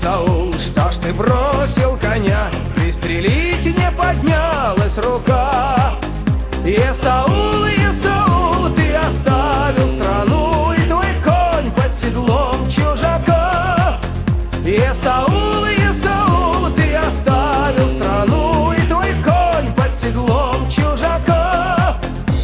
Исаул, что ж ты бросил коня? Пристрелить не поднялась рука. Исаул, Исаул, ты оставил страну, и твой конь под седлом чужака. Исаул, Исаул, ты оставил страну, и твой конь под седлом чужака.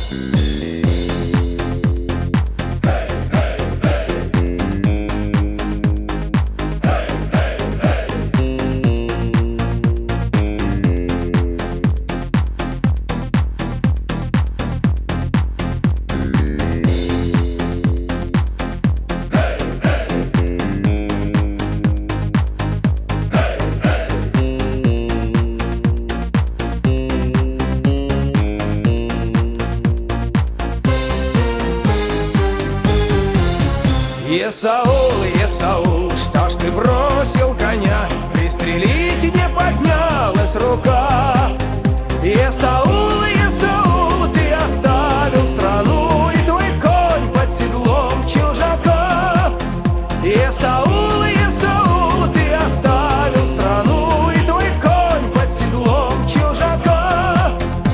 Исаул, Исаул, что ж ты бросил коня? Пристрелить не поднялась рука. Исаул, Исаул, ты оставил страну, и твой конь под седлом чужака. Исаул, Исаул, ты оставил страну, и твой конь под седлом чужака.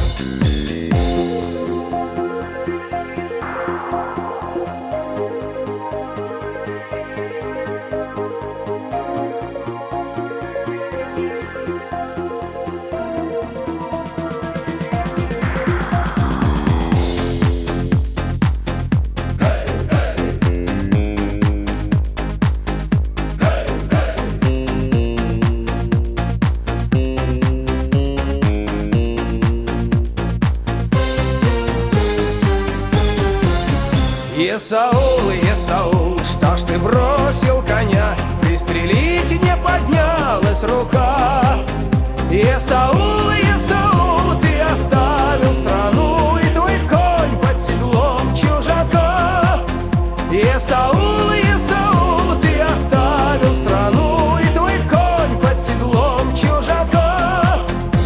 Исаул, Исаул, что ж ты бросил коня? Пристрелить не поднялась рука. Исаул, Исаул, ты оставил страну, и твой конь под седлом чужака. Исаул, Исаул, ты оставил страну, и твой конь под седлом чужака.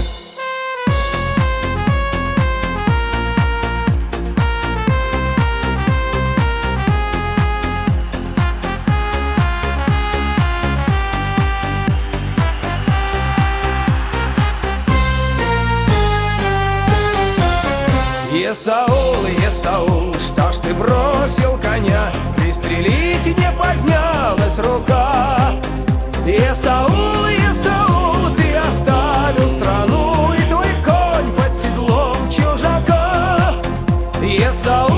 Исаул, Исаул, что ж ты бросил коня? Пристрелить не поднялась рука. Исаул, Исаул, ты оставил страну, и твой конь под седлом чужака. Исаул,